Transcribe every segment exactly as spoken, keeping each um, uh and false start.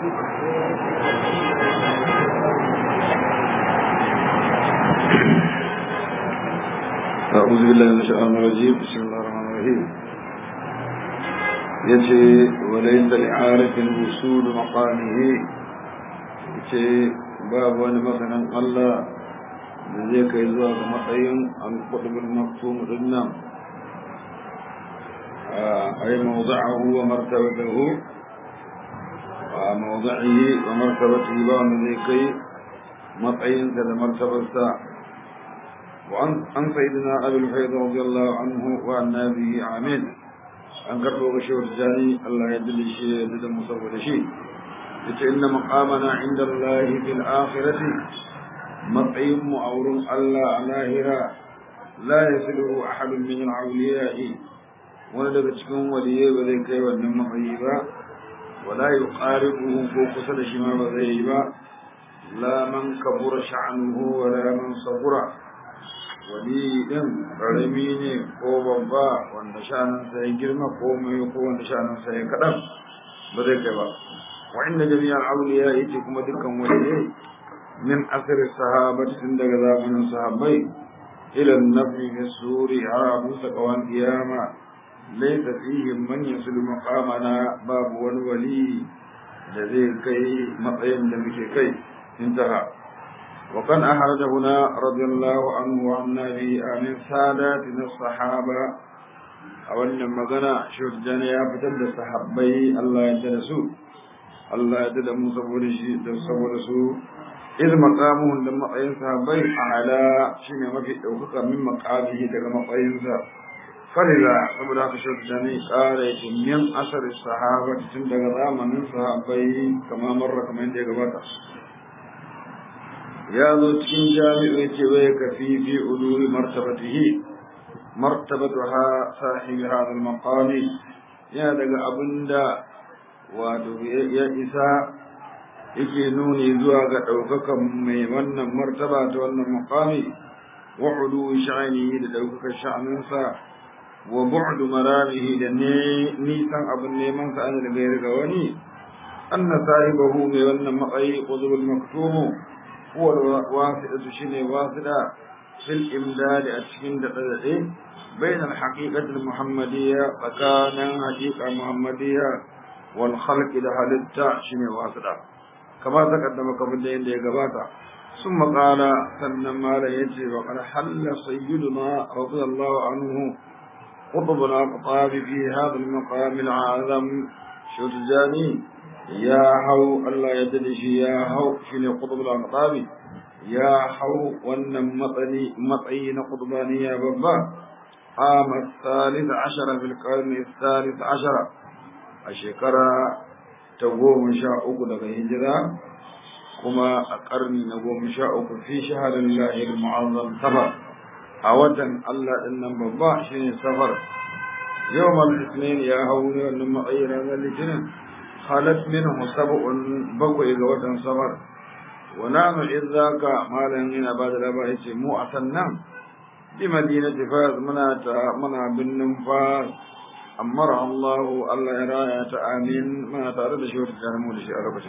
أعوذ بالله من الشيطان الرجيم بسم الله الرحمن الرحيم يجي وليس لعارف وصول مقامه يجي باب مثلا الله ذيك يزوى مطين عن قطب المقسوم ضمنا أي موضعه ومرتبته وموضعه ومرتبته بان ذيك مطين كذا مرتبة وعن سيدنا أبي الفيض رضي الله عنه وعن أبيه عامل أن قربوا بشير الجاني الله يدل شيء يدل مصور شيء إن مقامنا عند الله في الآخرة مطعم أور الله لاهرا لا يصله أحد من الأولياء ولد تكون وليه وذيك ونم طيبا ولا يقاربه فوق سد شما وذيبا لا من كبر شعنه ولا من صبر wani ɗin ƙarami ne ko babba wanda shanansa ya girma ko mai ko wanda shanansa ya kaɗan ba zai kai ba wa inda jami'ar auliya yake kuma dukkan wani min asir sahaba tun daga zamanin sahabbai ilan nafi fi suri har abu sakawan kiyama laisa fihi man yasulu maqamana babu wani wali da zai kai matsayin da muke kai intaha وكان أحرج هنا رضي الله عنه وعن نبي من ساداتنا الصحابة أولا مغنى شوف جانيا فتد الصحابي الله يدرسوا الله يدد مصبور شيء إذ مقامه لما قيم صحابي أعلى شين ما في أوقات من مقامه كما قيم فلذا قبل هذا شوف جاني قال من أثر الصحابة تندق من صحابي كما مر كما عندي قباتا ya zo cikin jami'ai ce wai ka fi fi ulul martabatihi martabatuha sahibi hadha al-maqami ya daga abinda wato ya isa yake nuni zuwa ga daukakan mai wannan martaba ta wannan maqami wa ulu sha'ani da daukakan sha'aninsa wa bu'du maramihi da ne nisan abin neman sa an daga ga wani anna sahibahu mai wannan maqayi qudul maktumu هو الواسطة شنو واسطة في الإمداد أتشكين دقيقة بين الحقيقة المحمدية فكان حقيقة محمدية والخلق لحال التاء شنو واسطة كما تقدم قبل دين دي قباتا ثم قال سنما لا يجري وقد حل سيدنا رضي الله عنه قطب الأقطاب في هذا المقام العظم شو تجاني يا هو الله يدلشي يا هو شنو قطب الأقطاب يا هو ونم مطني مطعين قطباني يا بابا قام الثالث عشر في القرن الثالث عشر الشكرا تقوم شاء أقول هجرة كما القرن نقوم شاء في شهر الله المعظم سفر أودا الله إن بابا شنو سفر يوم الاثنين يا هو ونم مطعين هذا الاثنين خالت منه سبع بقي لوطن صبر ونحن إذ ذاك ما لنا بعد الأباء مو أصلنا بمدينة فاس منا منا بالنفاس أمرها الله الله راية آمين ما تعرض شهود الجنمون شيء أربعة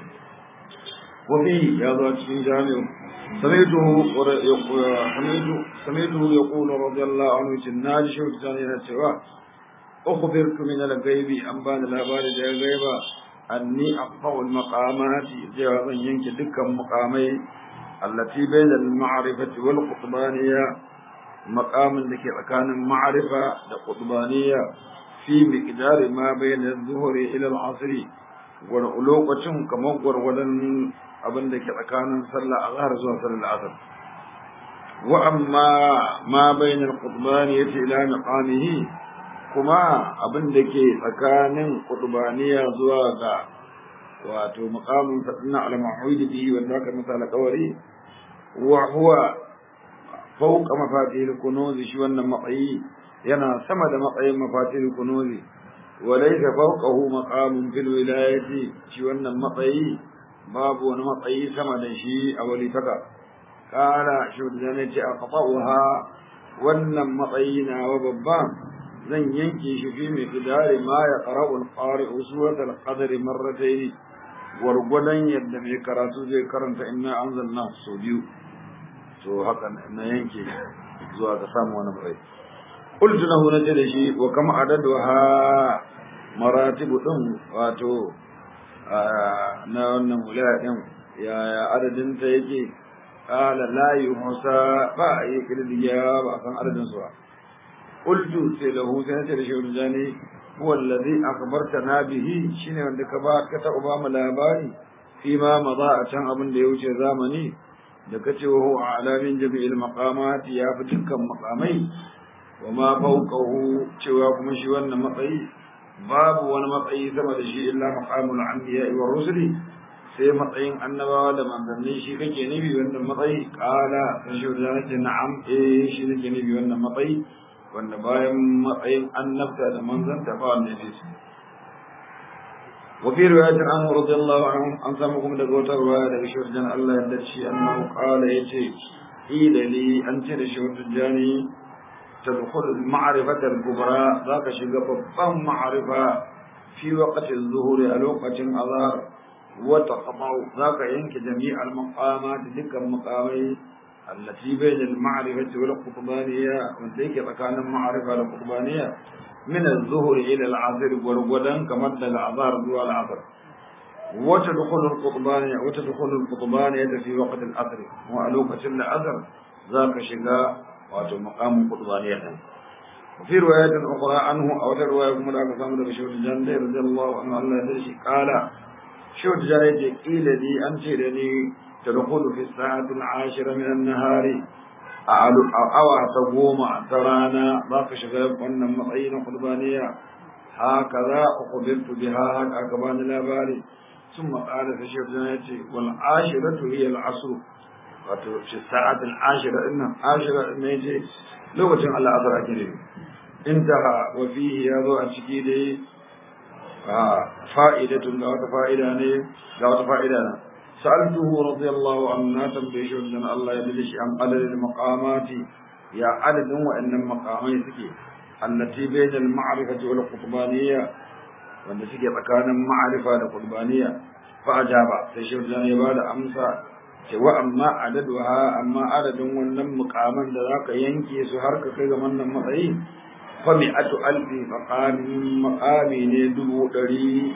وفيه يا ذات من جامع سمعته سمعته سمعته يقول رضي الله عنه جناد شهود الجنة سوا أخبرك من الغيب أنبان الأبار الغيبة أني أقطع المقامات جوابا ينك دكا مقامي التي بين المعرفة والقطبانية مقام لكي كان المعرفة والقطبانية في مقدار ما بين الظهر إلى العصر ولوقة كمقر ولن أبن لكي كان صلى أغار صلى العصر وأما ما بين القطبانية إلى مقامه kuma abin da ke tsakanin qutbaniya zuwa ga wato maqamin sadna al-ma'ud bihi wanda aka masa alƙawari wa huwa fawqa mafatihil kunuz shi wannan matsayi yana sama da matsayin mafatihil kunuz wa laysa fawqahu maqamun fil wilayati shi wannan matsayi babu wani matsayi sama da shi a walitaka kala shi da ne ce aqta'uha wannan matsayi na wa babban zan yanke shi fi mai fidari ma ya qara'u al-qari'u surat al-qadr marratayn gwargwadon yadda mai karatu zai karanta inna anzalna sau biyu to haka na yanke zuwa ga samu wani bai qultu lahu nace da shi wa kam adaduha maratibu din wato na wannan wilaya din yaya adadin ta yake qala la yuhsa ba yi kirdiya ba kan adadin su ba qultu sai lahu sai nace da shi wani huwa alladhi akhbartana bihi shine wanda ka ba ka ta ba mu labari fi ma maza a can abin da ya wuce zamani da kace wa huwa alamin jami'il maqamat ya fi dukkan maqamai wa ma fawqahu cewa kuma shi wannan matsayi babu wani matsayi sama da shi illa maqamul anbiya wa rusuli sai matsayin annabawa da manzanni shi kake nufi wannan matsayi qala sai shi da nace na'am eh shi nake nufi wannan matsayi wanda bayan matsayin annabta da manzanta ba wanda ya ce وفي رواية عنه رضي الله عنه أن سمعكم دقوة رواية لشهر جان الله يدرشي أنه قال يتي قيل لي أنت لشهر جاني تدخل المعرفة الكبرى ذاك شقف معرفة في وقت الظهور الوقت أظهر وتقطع ذاك ينك جميع المقامات تلك المقامين التي بين المعرفة والقطبانية وذيك كان المعرفة والقطبانية من الظهر إلى العصر والغدن كمد الأعذار دول العصر وتدخل القطبانية وتدخل القطبانية في وقت العصر وألوكة العصر ذاك شقاء ومقام القطبانية وفي رواية أخرى عنه أو رواية ملاك سامر بشهر الجنة رضي الله عنه الله يدري قال شهر الجنة قيل لي أنت لي تدخل في الساعة العاشرة من النهار أو تقوم ترانا ضاق شغاب أن مطعين قربانية هكذا أخبرت بها أكبان الأباري ثم قال في شيخ جناتي والعاشرة هي العصر في الساعة العاشرة إن عاشرة إن يجي لغة على أثر أكريم انتهى وفيه يضع الشكيدي فائدة لا فائدة لا فائدة سألته رضي الله عنه تنبيش أن الله يدلش عن عدد المقامات يا عدد وأن المقامات التي بين المعرفة والقطبانية والتي كان معرفة والقطبانية فأجاب تشير جاني بعد أمسى وأما عددها أما عدد وأن مقاما ذاك ينكي سهرك كذا من المطعين فمئة ألف مقام مقامي ندبو دري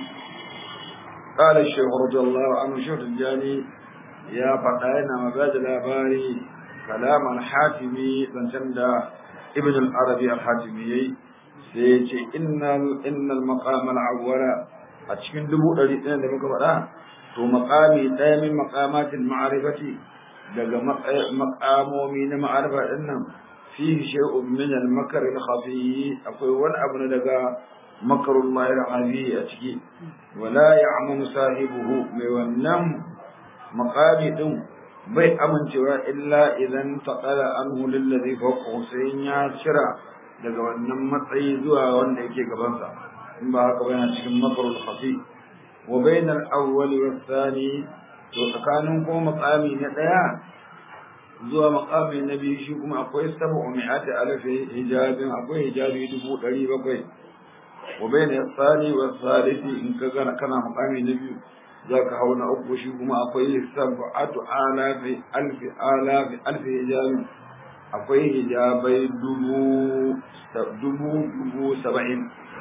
قال الشيخ رضي الله عنه شوف الجاني يا فتاينا مباد الأباري كلام الحاتمي فانتندى ابن العربي الحاتمي سيتي إن إن المقام الأول أتشكن دبو أريدنا لمكبرا تو مقامي دائم مقامات المعرفة دقى مقام من معرفة إن فيه شيء من المكر الخفي أقول والأبن دقى مكر الله العظيم أتكي ولا يعمم صاحبه بونم مقابل بي أمن سوى إلا إذا انتقل عنه للذي فوقه سينيا شرع daga wannan matsayi zuwa wanda yake gabansa in ba haka ba yana cikin makarul khafi wa bainal awwal wa thani to tsakanin ko maqami na daya zuwa maqami na biyu shi kuma akwai sab'u mi'ati alf hijabin akwai hijabi dubu ɗari bakwai wa bainal thani wa thalith in ka gana kana maqami na biyu zaka hauna uku shi kuma akwai sab'atu alafi alf alafi alf hijabin akwai hijabai dubu dubu dubu saba'in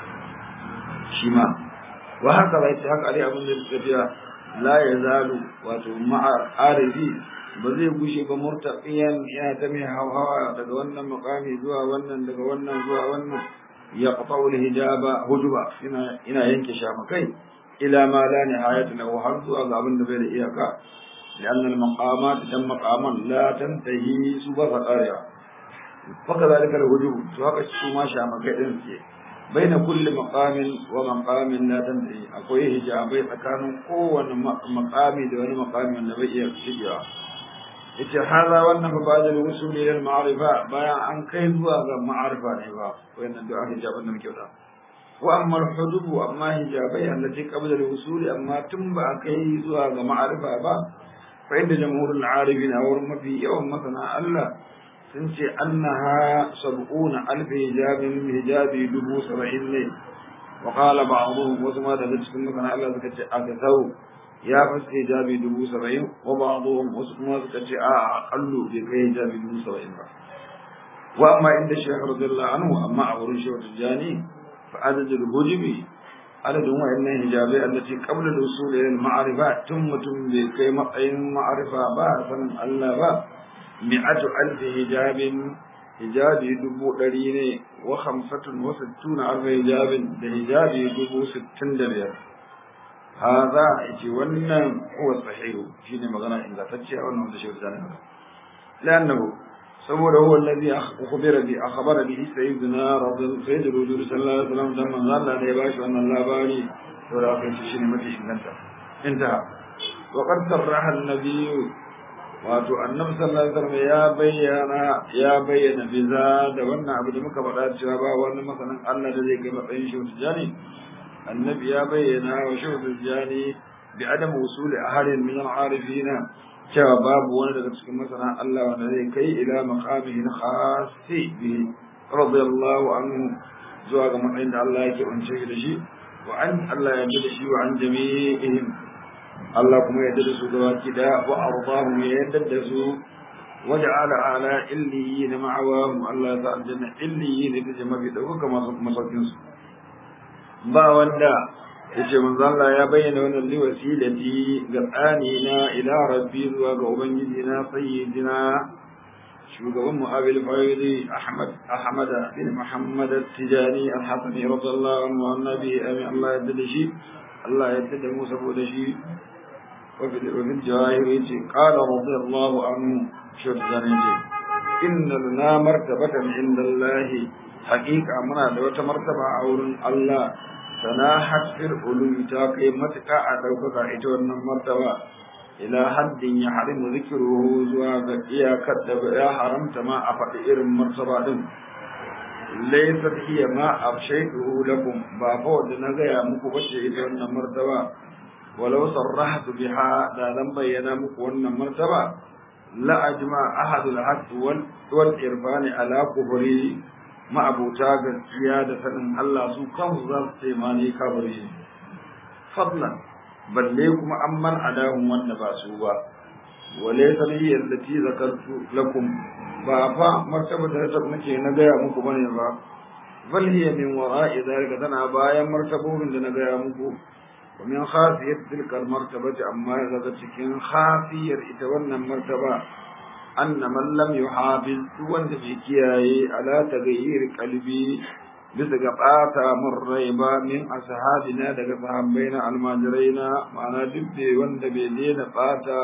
shi ma wa haka bai ta haka dai abin da tafiya la ya zalu wato ma'a arifi ba zai gushe ba murtaqiyan ya ta mai hawa daga wannan maqami zuwa wannan daga wannan zuwa wannan ya qata'u hijaba hujuba ina ina yanke shamakai ila ma la nihayata lahu har zuwa ga abin da bai da iyaka لأن المقامات تم مقاما لا تنتهي سبا فقارها فكذلك الوجوب سواء ما شاء مكان بين كل مقام ومقام لا تنتهي أقوي هجابي فكانوا قوة مقام دون مقام النبي يكتبها هذا وأنه بعد الوصول إلى المعرفة بيان عن كيف هذا معرفة نبا وإن الدعاء هجاب النمكيوتا وأما الحجب وأما هجابي التي قبل الوصول أما تنبع كيف هذا معرفة با فإن جمهور العارفين أورم في يوم مثلا ألا تنسي أنها سبعون ألف هجاب من هجاب دبو سبعين ليل وقال بعضهم وسما تدرسكم مثلا ألا أكثر ya fasa hijabi dubu saba'in wa ba'dhum wasu kuma suka ce a aqallu bai kai hijabi dubu saba'in ba wa amma inda shaykh radiyallahu anhu amma a wurin shehu tijani fa adadul hujubi adadin wa'annan hijabai allati qabla al-usul ila al-ma'rifa tun mutum bai kai matsayin ma'rifa ba sanin Allah ba mi'atu alf hijabin hijabi dubu ɗari ne wa khamsatun wa sittuna alf hijabin da hijabi dubu sittin da biyar hada yace wannan huwa sahihu shine magana ingantacce wannan da shehu zani lannahu saboda huwa alladhi akhbara bi akhbara bi sayyidina radhiyallahu sayyidina sallallahu alaihi wasallam dan manzo Allah da ya bashi wannan labari to da kai shi ne mafi inganta inta wa qad sarraha an-nabiy wato annabi sallallahu alaihi wasallam ya bayyana ya bayyana biza da wannan abu da muka faɗa cewa ba wani masanin Allah da zai kai matsayin shehu tijani النبي يا بينا وشوف الجاني بعدم وصول أحد من العارفين شباب ولد تسكن مثلا الله ونذي كي إلى مقامه الخاص به رضي الله عنه زواج من عند الله كي أنشئ شيء وعن الله يجد شيء وعن جميعهم الله كما يدرسوا دواكدا وأرضاهم يدرسوا وجعل على إليين معواهم الله تعالى جنة إليين يتجمع في دوك كما مسكنسوا ba wanda yace manzo Allah ya bayyana wannan liwasilati ga tsani na ila rabbi zuwa ga ubangiji na sayyidina shugaban mu abil faidi ahmad ahmad bin muhammad at-tijani al-hasani radiyallahu anhu annabi amin Allah ya dade shi Allah ya dade mu saboda shi wa bil jawahir yace qala radiyallahu anhu shudani inna lana martabatan inda Allah haqiqa muna da wata martaba a wurin Allah sanahat fil ulum ta kai matuka a daukaka ita wannan martaba ila haddin ya harimu zikruhu zuwa ga iyakar da ya haramta ma a faɗi irin martaba din laysa hiya ma afshaytuhu lakum ba fa wanda na gaya muku bace ita wannan martaba walau sarrahtu biha da zan bayyana muku wannan martaba la ajma ahadul hadd wal wal irfani ala kufri ma'abuta gaskiya da sanin Allah su kansu za su ce ma ne kabari fadlan balle kuma an man adahun wanda ba su ba wale saniyya allati zakartu lakum ba fa martaba da ta nake na gaya muku bane ba bal hiya min wara'i zalika tana bayan martabobin da na gaya muku wa min khafiyat tilka martabati amma daga cikin khafiyar ita wannan martaba أن من لم يحافظ وانت في كياي على تغيير قلبي بسقطات مريبا من أصحابنا دقى صحابين الماجرين معنا دبدي وانت بيدين قاتا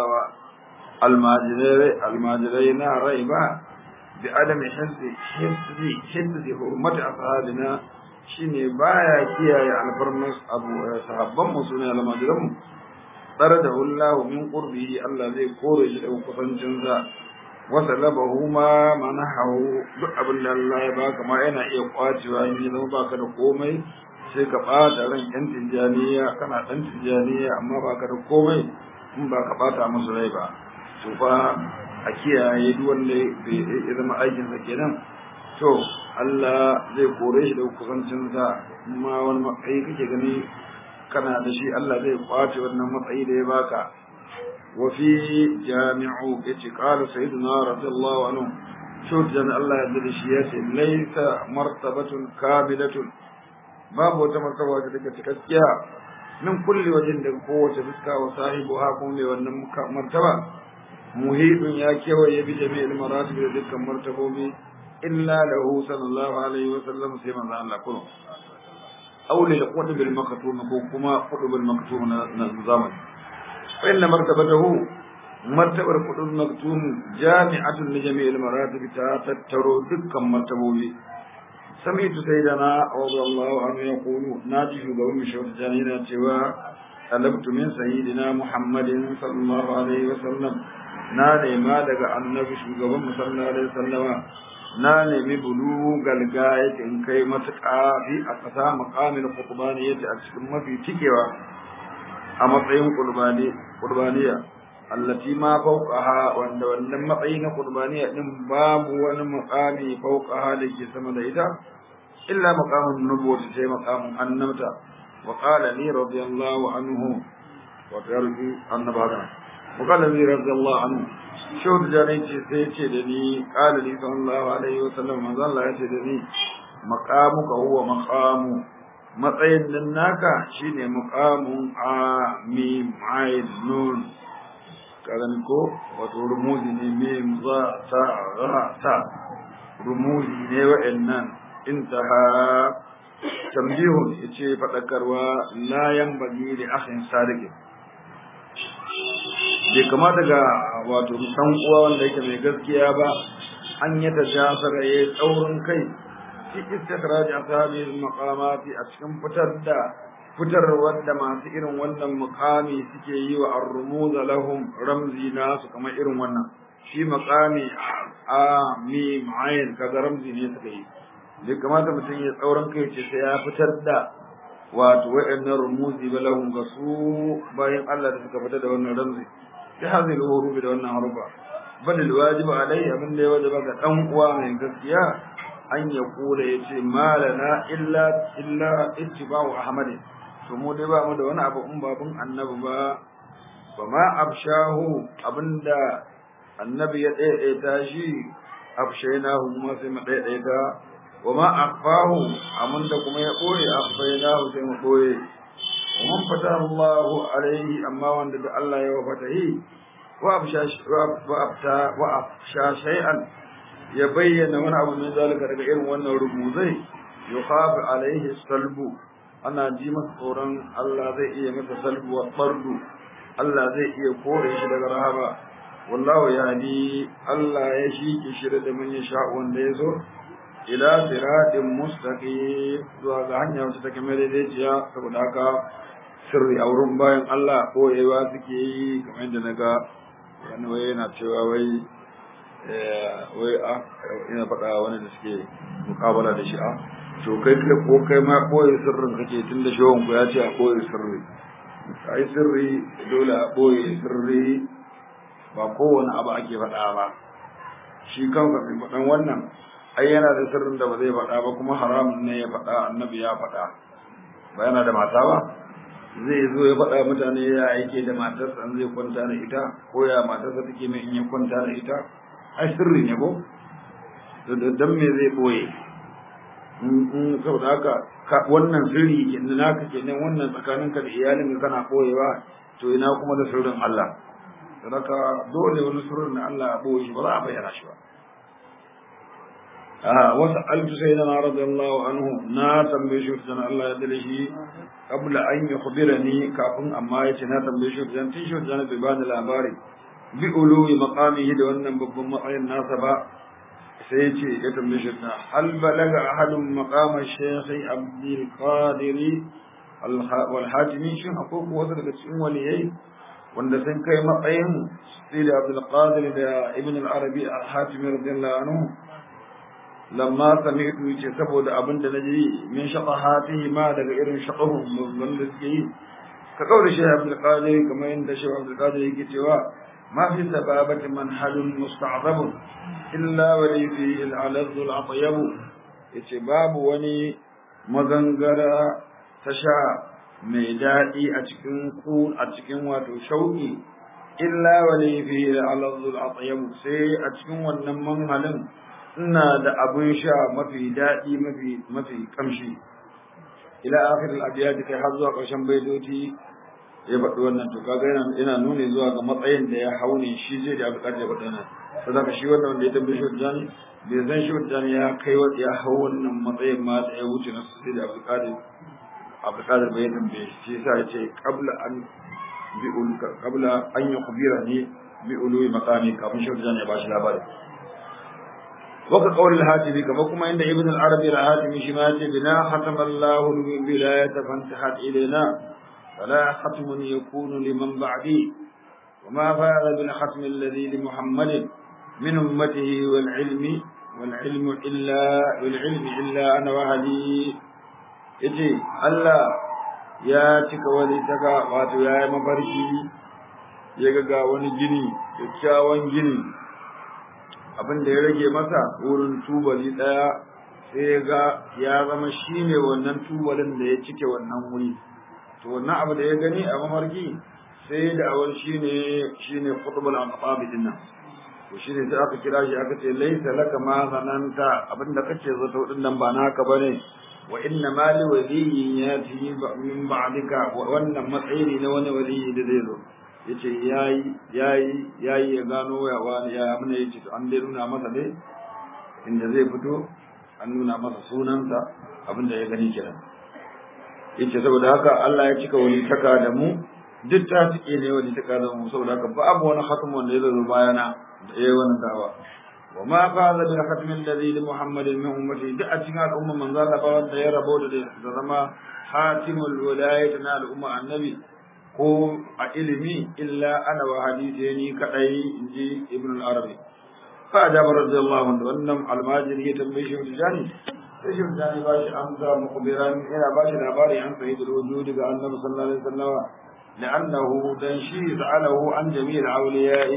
الماجرين ريبا بعدم حفظ حفظ حفظ حرمة أصحابنا شيني بايا كياي على فرمس أبو صحابا مسلمين الماجرين طرده الله من قربه الله ذي قرج أو قصنجنزا wasalabahu ma manahu duk abin da Allah ya baka ma yana iya kwacewa in ya zama baka da komai sai ka bata ran yan tijaniya kana dan tijaniya amma baka da komai in baka bata musu rai ba to fa a kiyaye duk wanda ya zama aikin sa kenan to Allah zai kore shi da kusancin sa amma wani matsayi kake gani kana da shi Allah zai kwace wannan matsayi da ya baka وفي جامع قال سيدنا رضي الله عنه شوف جن الله يدل الشياس ليس مرتبة كاملة باب وتمرتبة تكتكتيا من كل وجه قوة فسكا وصاحبها قوم وأن مرتبة مهيب ياكي ويبي جميع المراتب لذلك مرتبة إلا له صلى الله عليه وسلم سيما الله كله أو للقطب المكتوم كما قطب المكتوم نظاما فإن مرتبته مرتبة القطب المكتوم جامعة لجميع المراتب تترو دكا مرتبولي سمعت سيدنا رضي الله عنه يقول ناجي بهم شوف جانينا سوى طلبت من سيدنا محمد صلى الله عليه وسلم ناني ما دقى النبي شوغبهم صلى الله عليه وسلم ناني ببلوغ الغاية إن كي متقى في أقصى مقام القطبانية أكسكم في تكوى أمطعين قربانية التي ما فوقها وأن لما قين قربانية باب ونمقامي فوقها لكي سمد إذا إلا مقام النبوة شيء مقام النمتة وقال لي رضي الله عنه wato ya rubi annabawa وقال النبي رضي الله عنه شو تجاني sai ce da ni qala li sallallahu alaihi wasallam manzo Allah ya ce da ni maqamuka huwa maqamu matsayin nan naka shine maqamun a mim ain nun kagan ko wato rumuzi ne mim za ta ra ta rumuzi ne wa'annan intaha tambihun yace fadakarwa la yanbaghi li akhin sadiq bai kamata ga wato san uwa wanda yake mai gaskiya ba an yi tajasara yayi tsaurin kai fi istikraj ashabi al-maqamati a cikin fitar da fitar wanda masu irin wannan muqami suke yi wa ar-rumuz lahum ramzi nasu kamar irin wannan shi maqami a mim ayin kaga ramzi ne suka yi bai kamata mutum ya tsaurin kai ce sai ya fitar da wato wa'annan rumuzi ba lahum ga su bayan Allah da suka fitar da wannan ramzi في هذه الحروف da wannan harufa bal alwajib alai abin da ya wajaba ga dan uwa mai gaskiya an ya kula yace malana illa illa ittiba'u ahmad to mu dai ba mu da wani abu in babun annabi ba ba ma abshahu abinda annabi ya daidaita shi abshaynahu kuma sai mu daidaita wa ma akhfahu abinda kuma ya boye akhfaynahu sai mu boye ومن فتح الله عليه أما وند الله يوفته وأبشى وأبشى وأبشى شيئا يبين من أبو من ذلك رجعين وأن رموزي يخاف عليه السلب أنا جيمة قرآن الله ذي مثل سلب والطرد الله ذي يقول يشرد رهبا والله يعني الله يشيك يشرد من يشاء ونديزه إلى صراط مستقيم وهذا هنيا وتتكمل ذيجيا فقداك sirri a wurin bayan Allah koyewa suke yi kamar yadda na ga wani wai yana cewa wai wai a ina faɗa wani da suke mukabala da shi a to kai ko kai ma koyi sirrin kake tun da shawon ku ya ce a koyi sirri ai sirri dole a koyi sirri ba kowane abu ake faɗa ba shi kanka mai faɗan wannan ai yana da sirrin da ba zai faɗa ba kuma haramun ne ya faɗa annabi ya faɗa ba yana da mata ba zai zo ya faɗa mutane ya aike da matarsa an zai kwanta da ita ko ya matarsa take mai in ya kwanta da ita ai sirri ne ko dan me zai boye in saboda haka wannan sirri kenan naka kenan wannan tsakaninka da iyalinka kana boyewa to ina kuma da sirrin Allah saboda dole wani sirrin na Allah a boye shi ba za a bayyana shi ba آه وسألت سيدنا رضي الله عنه نا تنبي شوفتنا الله يدلشي قبل أن يخبرني كافن أما يتنا تنبي شوفتنا تنشوفتنا ببان الأباري بألو مقامه دون ببن مقاي الناسبة سيتي يتنبي شوفتنا هل بلغ أحد مقام الشيخ عبد القادر والحاتمي شو حقوق وصل كتشون وليهي وند سن كاي مقايم سيدي عبد القادر ابن العربي الحاتمي رضي الله عنه lamma sami'tu yace saboda abin da naji min shaqahatihi ma daga irin shaqahum wanda suke yi ka kaura shi Abdul Qadir kamar yadda shi Abdul Qadir yake cewa ma fi sababati man halun musta'zab illa wa fi al-alaz al-atyab yace babu wani magangara ta sha mai dadi a cikin ku a cikin wato shauki illa wa fi al-alaz al-atyab sai a cikin wannan manhalin ina da abin sha mafi daɗi mafi mafi kamshi ila akhir al-abyad kai har zuwa ƙarshen baitoci ya faɗi wannan to kaga yana ina nuni zuwa ga matsayin da ya haune shi zai da buƙatar ya faɗi nan saboda shi wannan wanda ya tambaye shi jani bai san shi jani ya kai wa ya hau wannan matsayin ma da ya wuce na sai da Abdulkadir Abdulkadir bai tambaye shi yasa ya ce qabla an bi ulka qabla an yukhbirani bi ului maqami kafin shi jani ya bashi labari وقد قول الهاتمي كما كما عند ابن العربي الهاتمي شماتي بنا ختم الله الولاية فانتحت إلينا فلا ختم يكون لمن بعدي وما فاز بالختم الذي لمحمد من أمته والعلم والعلم إلا والعلم إلا أنا وهدي يجي الله يا تك وليتك واتو يا مباركي يغا وني جني يكاوان جني abin da ya rage masa wurin tubali daya sai ga ya zama shine wannan tubalin da ya cike wannan wuri to wannan abu da ya gani a mamarki sai da awon shine shine qutbul aqtab din nan to shine sai aka kira shi aka ce laysa laka ma zananta abinda kace zato din nan ba naka bane wa inna ma li waliyyin yati min ba'dika wannan matsayi na wani waliyi da zai zo yace yayi yayi yayi ya gano ya wani ya amna yace to an dai nuna masa dai inda zai fito an nuna masa sunansa abinda ya gani kenan yace saboda haka Allah ya cika wali taka da mu duk ta cike ne wali taka da mu saboda haka babu wani khatam wanda ya zo bayana da yayi wannan dawa wa ma faza bil khatam alladhi li muhammadin min ummati duk a cikin al'umma manzo Allah ba wanda ya rabo da da zama hatimul wilayat na al'umma annabi ko a ilimi illa ana wa hadisi ni kadai inji ibn al-arabi fa ajaba radiyallahu anhu wannan almajiri ya tambaye shi jani sai shi jani ba shi amsa mukhbiran yana ba shi labari an sayyid al-wujud ga annabi sallallahu alaihi wasallam لأنه دنشي سأله عن جميع الأولياء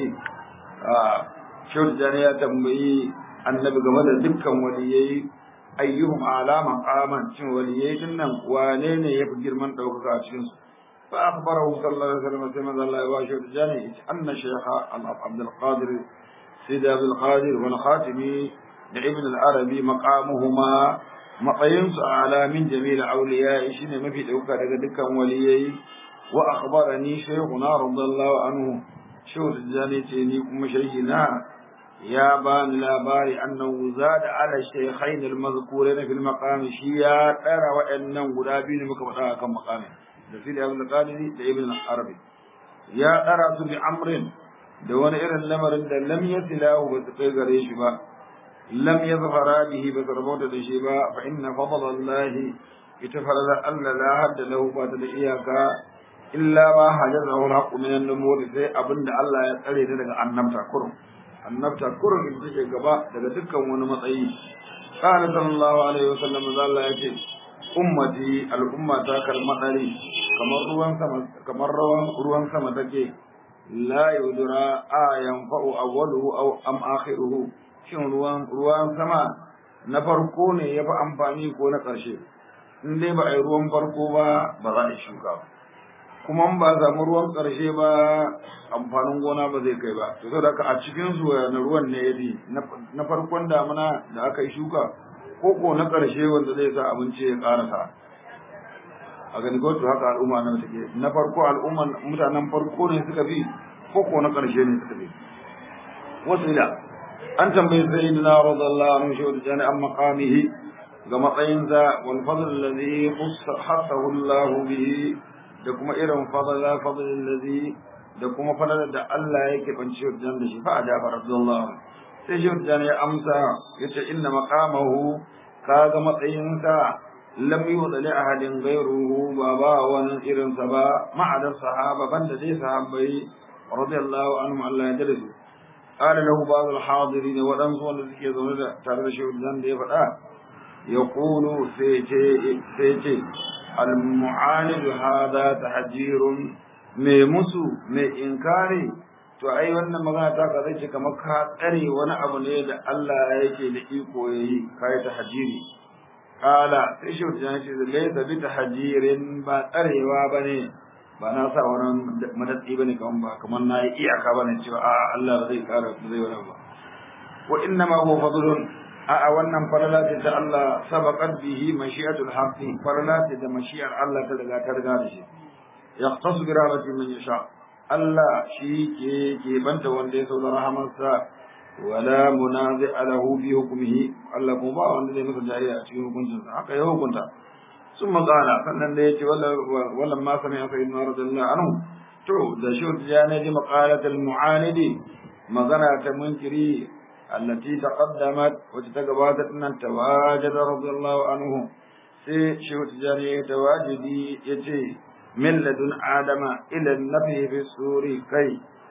شو jani ya tambayi annabi game da dukkan waliyai ayyuhum ala maqaman cin waliyai din nan wane ne yafi girman daukaka a cikin su fa akhbarahu sallallahu alaihi wasallam sai manzo Allah ya bashi jani anna shaykha al-abd al-qadir سيد عبد القادر والخاتمي لابن العربي مقامهما مقيمس على من جميع الأولياء شين ما في دوكا daga dukkan waliyai wa akhbarani shaykhuna radiyallahu anhu شو الجاني تيني كم شيخنا يا بان لا باري أنه زاد على الشيخين المذكورين في المقام شيا ترى وأنه غرابين مكبتا كم مقام لفيل أبو القادري لابن العربي يا ترى بعمر دون إرن لمر لم يتلاه بتقيق ريشبا لم يظهر به بتربوت ريشبا فإن فضل الله يتفرد أن لا حد له باتل إياك إلا ما حجزه الحق من النمور سي أبن الله يتعلي لك النبتة كرم النبتة كرم يتجي قباء لك تكا ونمطعي قال صلى الله عليه وسلم ذا الله يتي أمتي الأمة تاكر مطري كما روان سمتكي لا يدرى آ ينفع أوله أو أم آخره شن روان روان سما نفرقوني يفع أمفاني كون قرشي ندي بأي روان فرقوا بغاء الشوكا kuma ba samu ruwan ƙarshe ba amfanin gona ba zai kai ba to saboda haka a cikin su na ruwan ne yadi na farkon damuna da aka yi shuka ko ko na ƙarshe wanda zai sa abinci ya ƙarasa a gani ko to haka al'umma na take na farko al'umman mutanen farko ne suka bi ko ko na ƙarshe ne suka bi wasila an tambayi sayyidina radiyallahu anhu shi da jani an maqamihi ga matsayinsa wal fadl alladhi khassahu Allah bihi da kuma irin fadala fadlin ladhi da kuma fadalar da Allah yake banci wajen da shi fa ajaba radiyallahu sai shi wajen ya amsa yace inna maqamahu kaga matsayinsa lam yudli ahadin ghayruhu ba ba wani irin sa ba ma'ada sahaba banda dai sahabbai radiyallahu anhum Allah ya dade su qala lahu ba'd al-hadirin wa dan wanda suke zaune da tare da shi wajen da ya faɗa yaqulu sai ce sai ce المعاند هذا تحجير mai musu mai inkari to ai wannan magana ta ka zai ce kamar ka tsare wani abu ne da Allah yake da iko yayi kai tahjiri kala sai shi wata ce laysa bi tahjirin ba tsarewa bane ba na sa wannan madadi bane kaman ba kaman nayi iyaka bane cewa a Allah zai kara zai wani ba wa inna ma huwa fadlun a wannan farala ce ta Allah sabaqat bihi mashi'atul haqqi farala ce da mashi'ar Allah ta daga ta riga da shi yaqtasu bi rahmatin man yasha Allah shi ke ke banta wanda ya saurara rahamarsa wala munazi alahu fi hukmihi Allah kuma ba wanda zai masa jariya a cikin hukuncin sa haka ya hukunta summa qala sannan da yace wala wala ma sami'a sayyidina radiyallahu anhu to da shi ya ne ji maqalatul mu'anidi magana ta munkiri التي تقدمت وتتقبادت من تواجد رضي الله عنه سي شو تجاري تواجدي يتي من لدن آدم إلى النبي في السور كي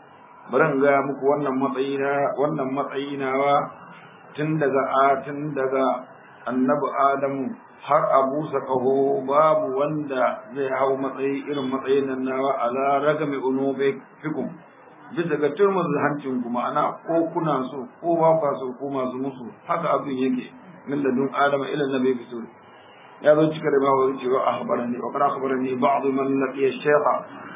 برنغا مك ونن مطينا ونن مطينا و تندغا تندغا النبي آدم har abu sakaho babu wanda zai hau matsayi irin matsayin nan nawa ala ragami unube fikum bisa ga turmar hancin ku ma'ana ko kuna so ko ba ku so ko masu musu haka abin yake min ladun adama ila nabi bisul ya zo cika da bawo cewa akhbarani wa qara akhbarani ba'd man laqiya shaykha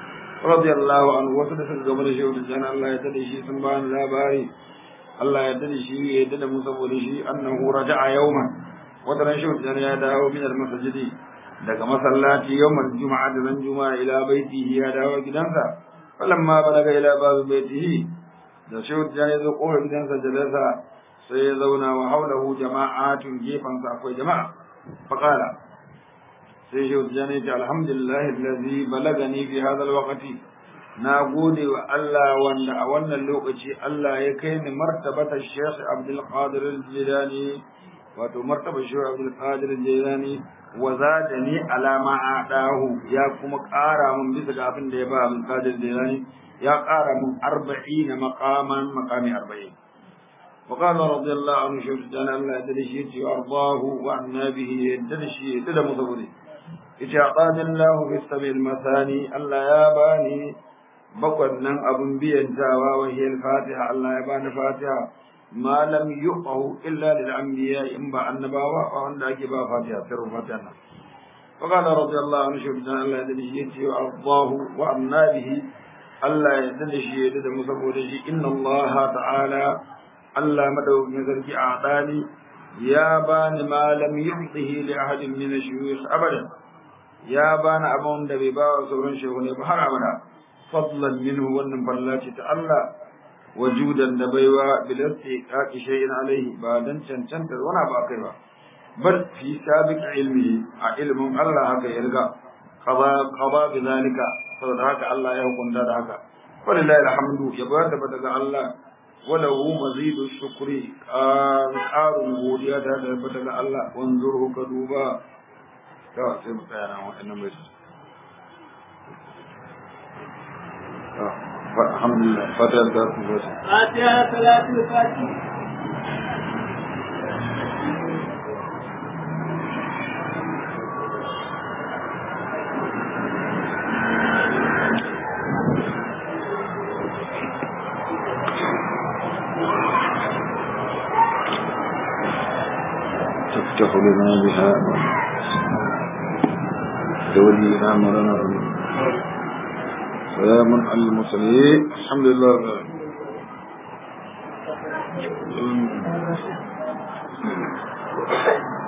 radiyallahu anhu wasu da suka gaba da shehu tijjani Allah ya dade shi sun bani labari Allah ya dade shi ya dade mu saboda shi annahu raja'a yawman wata ran shehu tijjani ya dawo min al-masjidi daga masallaci yawmal juma'a da ran juma'a ila baitihi ya dawo gidansa falamma balaga ila babu baitihi da shehu tijjani zo kofar gidansa jalasa sai ya zauna wa haulahu jama'atun gefansa akwai jama'a faqala sai shehu tijjani ya ce alhamdulillahi allazi balagani fi hadha alwaqti na gode wa Allah wanda a wannan lokaci Allah ya kai ni martabata Sheikh Abdul Qadir al-Jilani wato martaba Sheikh Abdul Qadir al-Jilani wa zadani ala ma adahu ya kuma ƙara mun bisa ga abin da ya ba Abdul Qadir al-Jilani ya ƙara mun arba'in maqaman maqami arba'in وقال رضي الله عنه شيخ جان الله يدري وارضاه وعن به يدري يدري مصبري إجعطان الله في السبع المثاني الله ياباني بقنا أبن بينتاوا وهي الفاتحة الله يباني فاتحة ما لم يقه إلا للأنبياء إنبا النباوة وعند أجبا فاتحة سر فاتحة وقال رضي الله عنه شيخ جان الله يدري وارضاه وعن به الله يدري يدري مصبري إن الله تعالى Allah madaukakin sarki a dani ya bani malam yuhdihi li ahadin min ash-shuyukh abadan ya bani abun da bai ba wa sauran shehu ne ba har abada fadlan minhu wannan ballaci ta Allah wajudan da baiwa bil istiqaqi shay'in alayhi ba dan cancanta wani ba kai ba bal fi sabiq ilmihi a ilmin Allah haka ya riga qada qada bi zalika saboda haka Allah ya hukunta da haka wallahi alhamdu ya bayar da daga Allah وله مزيد الشكر قار الغودية هذا بدل الله وانظره كذوبا لا سيبقى أنا وإنما بس الحمد لله فاتحة ثلاثة بس فاتحة ثلاثة فاتحة تفتح لنا بها تولينا مرنا سلام على المرسلين الحمد لله رب العالمين